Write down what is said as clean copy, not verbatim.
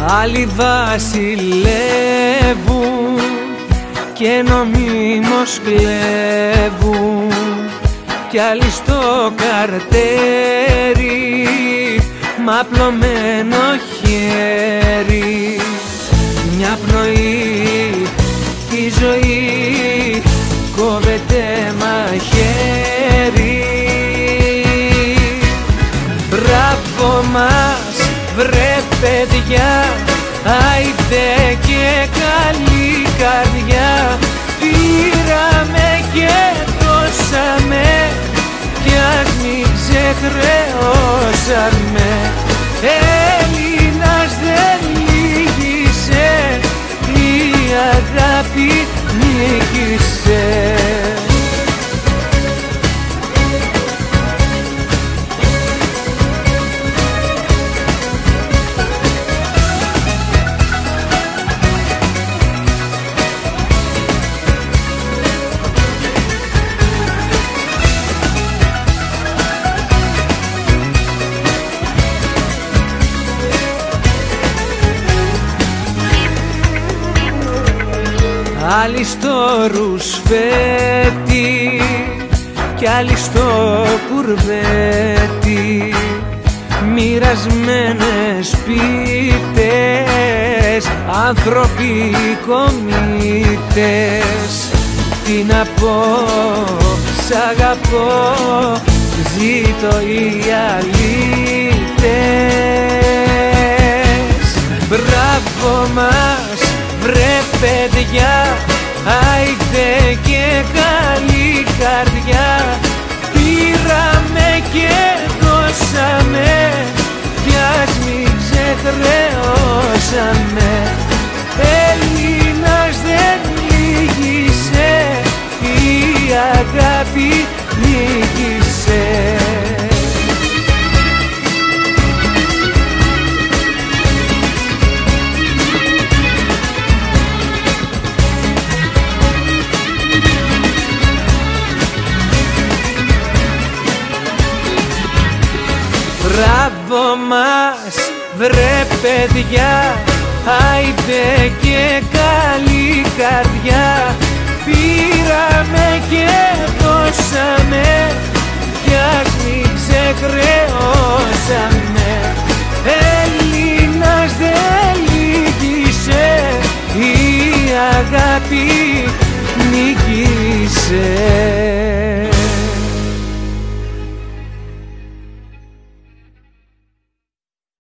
Άλλοι βασιλεύουν και νομίμως κλέβουν, κι άλλοι στο καρτέρι μ' απλωμένο χέρι. Μια πνοή η ζωή κόβεται μαχαίρι. Μπράβο μας βρε παιδιά, άιντε και καλή καρδιά. Πήραμε και δώσαμε κι ας μην ξεχρεώσαμε. Έλληνας δεν λύγησε, η αγάπη νίκησε. Άλλοι στο ρουσφέτη κι άλλοι στο κουρβέτι, μοιρασμένες πίτες, άνθρωποι κομίτες. Τι να πω, σ' αγαπώ, ζήτω οι αλήτες. Μπράβο μας βρε παιδιά, άιντε και καλή καρδιά. Πήραμε και δώσαμε κι ας μην ξεχρεώσαμε. Έλληνας δεν λύγησε, η αγάπη νίκησε. Μπράβο μας βρε παιδιά, άιντε και καλή καρδιά. Πήραμε και δώσαμε κι ας μην ξεχρεώσαμε.